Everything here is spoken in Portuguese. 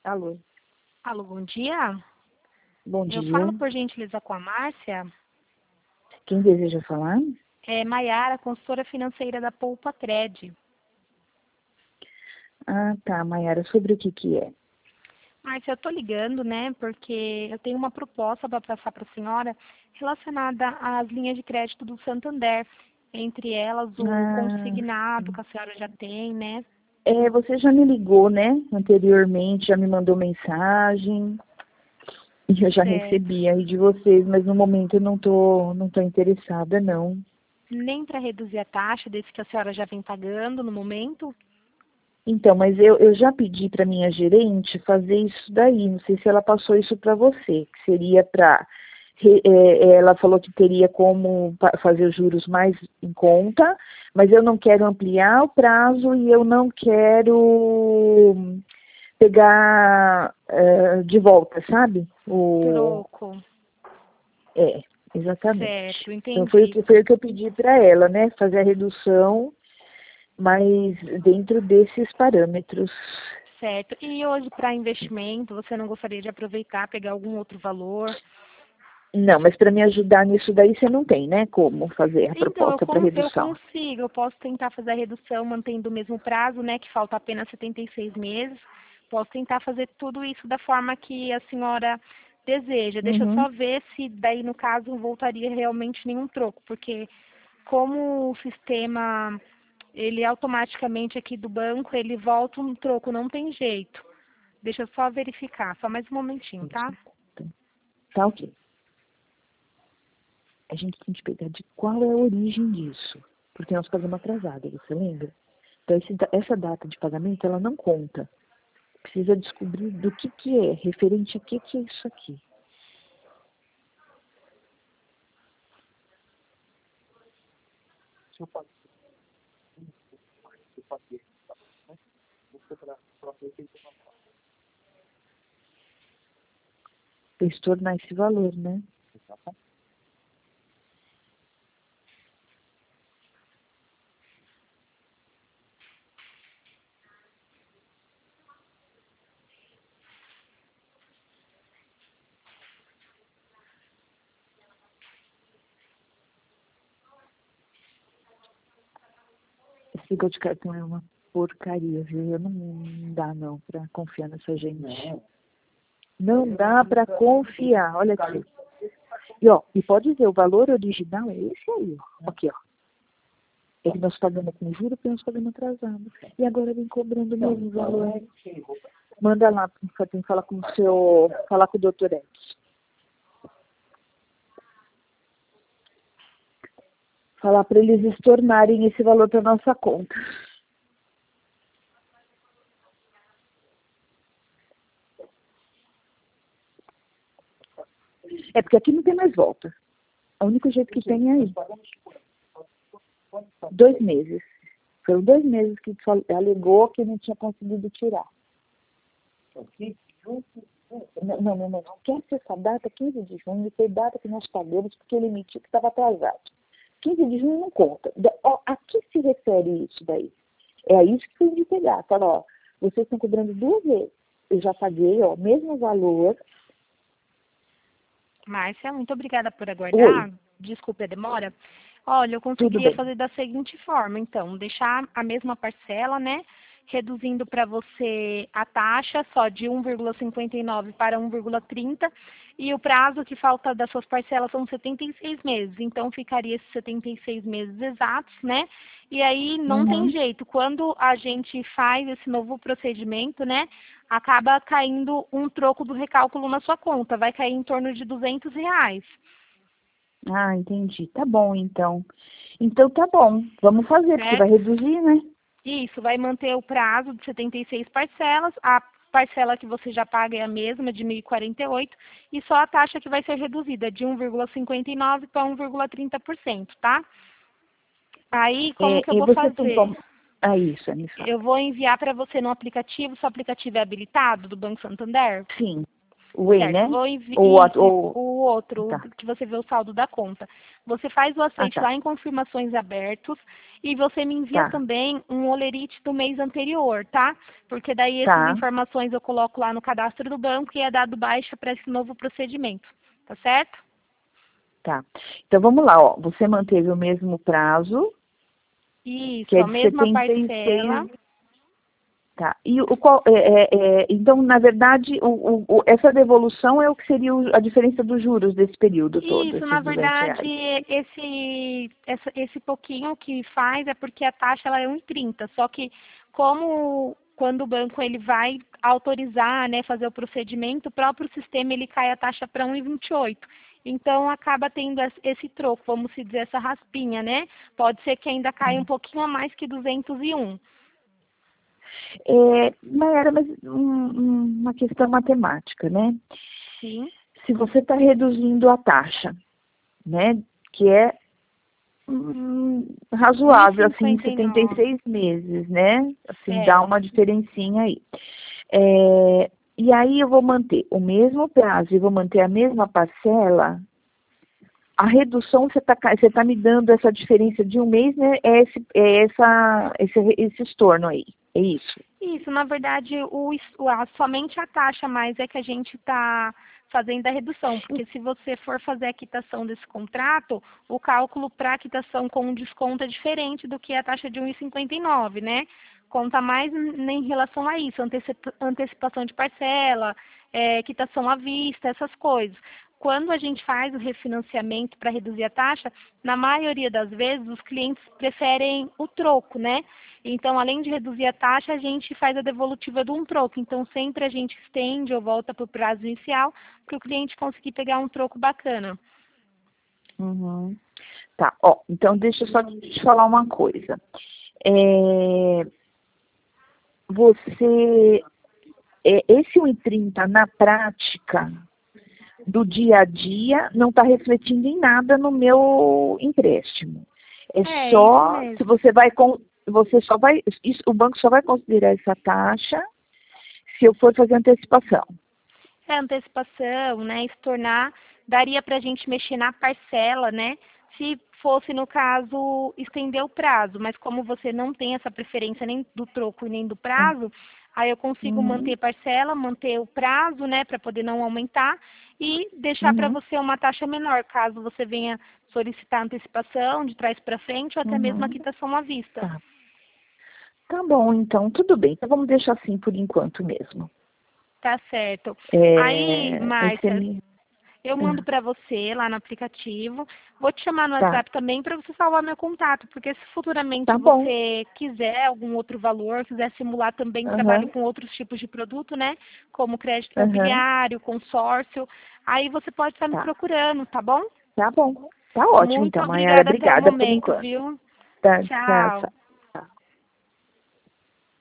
Alô, Alô, bom dia. bom Eu dia. falo, por gentileza, com a Márcia. Quem deseja falar? É Maiara, consultora financeira da Poupa Cred. Ah, tá, Maiara, sobre o que é? Márcia, eu tô ligando, né, porque eu tenho uma proposta para passar para a senhora relacionada às linhas de crédito do Santander. Entre elas, o Ah, consignado que a senhora já tem, né? você já me ligou, né, anteriormente, já me mandou mensagem, e eu já Certo. recebi aí de vocês, mas no momento eu não tô interessada, não. Nem para reduzir a taxa desse que a senhora já vem pagando no momento? Então, mas eu já pedi para minha gerente fazer isso daí, não sei se ela passou isso para você, que seria para ela falou que teria como fazer os juros mais em conta, mas eu não quero ampliar o prazo e eu não quero pegar de volta, sabe? Troco. É, exatamente. Certo, Então foi entendi. foi o que eu pedi para ela, né? Fazer a redução, mas dentro desses parâmetros. Certo. E hoje, para investimento, você não gostaria de aproveitar, pegar algum outro valor? Não, mas para me ajudar nisso daí você não tem, né? Como fazer a Então, proposta para eu redução. consigo, eu posso tentar fazer a redução mantendo o mesmo prazo, né, que falta apenas 76 meses. Posso tentar fazer tudo isso da forma que a senhora deseja. Deixa eu Uhum. só ver se daí, no caso, não voltaria realmente nenhum troco, porque como o sistema, ele automaticamente aqui do banco, ele volta um troco, não tem jeito. Deixa eu só verificar, só mais um momentinho, tá? Tá ok. A gente tem que pegar de qual é a origem disso. Porque nós pagamos atrasado, você lembra? Então, essa data de pagamento, ela não conta. Precisa descobrir do que é, referente a que é isso aqui. Para se tornar esse valor, né? Esse negócio de cartão é uma porcaria, viu? Eu não dá, não, para confiar nessa gente. Não dá para confiar. Olha aqui. E pode ver, o valor original é esse aí, ó. Aqui, ó. É que nós pagamos com juros porque nós pagamos atrasado. E agora vem cobrando o mesmo valor. Manda lá, tem que falar com falar com o doutor Edson. Falar para eles estornarem esse valor para nossa conta. É porque aqui não tem mais volta. O único jeito que tem é aí. 2 meses. Foram 2 meses que alegou que não tinha conseguido tirar. Não. Quer ser essa data, 15 de junho, foi data que nós pagamos porque ele emitiu que estava atrasado. 15 de junho não conta. A que se refere isso daí? É a isso que tem de pegar. Fala, ó, vocês estão cobrando 2 vezes. Eu já paguei, ó, mesmo valor. Márcia, muito obrigada por Oi, aguardar. Desculpe a demora. Olha, eu tudo conseguiria bem. fazer da seguinte forma, então, deixar a mesma parcela, né? Reduzindo para você a taxa só de 1,59 para 1,30 e o prazo que falta das suas parcelas são 76 meses. Então, ficaria esses 76 meses exatos, né? E aí não tem Uhum. jeito. Quando a gente faz esse novo procedimento, né? Acaba caindo um troco do recálculo na sua conta. Vai cair em torno de R$ 200. Ah, entendi. Tá bom, então. Então tá bom. Vamos fazer, porque vai Certo? reduzir, né? Isso, vai manter o prazo de 76 parcelas. A parcela que você já paga é a mesma, de 1.048, e só a taxa que vai ser reduzida, de 1,59 para 1,30%, tá? Aí, como que eu E vou você tem fazer? como. Ah, isso, me fala. Eu vou enviar para você no aplicativo, seu aplicativo é habilitado do Banco Santander? Sim. O E, Certo, né? vou Ou, isso, o outro, tá. que você vê o saldo da conta. Você faz o Ah, aceite tá. lá em confirmações abertos E você me envia Tá. também um holerite do mês anterior, tá? Porque daí essas Tá. informações eu coloco lá no cadastro do banco e é dado baixa para esse novo procedimento, tá certo? Tá. Então vamos lá, ó. Você manteve o mesmo prazo, que Isso, é a de mesma 76. parcela. Tá. E então, na verdade, essa devolução é o que seria a diferença dos juros desse período todo, Isso, na esses verdade, R$ 200. esse pouquinho que faz é porque a taxa ela é 1,30. Só que como quando o banco ele vai autorizar, né, fazer o procedimento, o próprio sistema ele cai a taxa para 1,28. Então acaba tendo esse troco, vamos se dizer, essa raspinha, né? Pode ser que ainda caia um pouquinho a mais que 201. Mayara, mas uma questão matemática, né? Sim. Se você está reduzindo a taxa, né, que é razoável, assim, em 1,59. 76 meses, né? Assim, dá uma Certo. diferencinha aí. E aí eu vou manter o mesmo prazo e vou manter a mesma parcela. A redução, você tá me dando essa diferença de um mês, né? Esse estorno aí. É isso. Isso, na verdade, somente a taxa mais é que a gente está fazendo a redução, porque se você for fazer a quitação desse contrato, o cálculo para a quitação com desconto é diferente do que a taxa de 1,59, né? Conta mais em relação a isso, antecipação de parcela, quitação à vista, essas coisas. Quando a gente faz o refinanciamento para reduzir a taxa, na maioria das vezes os clientes preferem o troco, né? Então, além de reduzir a taxa, a gente faz a devolutiva de um troco. Então, sempre a gente estende ou volta para o prazo inicial para o cliente conseguir pegar um troco bacana. Uhum. Tá, ó, então deixa eu só te falar uma coisa. Esse 1,30 na prática do dia a dia não está refletindo em nada no meu empréstimo. Isso Se mesmo. o banco só vai considerar essa taxa se eu for fazer antecipação. Antecipação, né? Estornar, daria para a gente mexer na parcela, né? Se fosse, no caso, estender o prazo, mas como você não tem essa preferência nem do troco e nem do prazo, aí eu consigo Uhum, manter parcela, manter o prazo, né, para poder não aumentar e deixar para uhum, você uma taxa menor, caso você venha solicitar antecipação de trás para frente ou até mesmo a uhum. quitação à vista. Tá. Tá bom, então, tudo bem. Então vamos deixar assim por enquanto mesmo. Tá certo. Aí, Aí você Márcia, me. eu mando Ah, para você lá no aplicativo. Vou te chamar no tá, WhatsApp também para você salvar meu contato, porque se futuramente tá bom. você quiser algum outro valor, quiser simular também trabalho Aham, com outros tipos de produto, né? Como crédito aham, imobiliário, consórcio, aí você pode estar me tá. procurando, tá bom? Tá bom. Tá ótimo, Muito então, Mayara. obrigada até o Obrigada por momento, enquanto. viu? Tá, tchau, Tchau. tchau.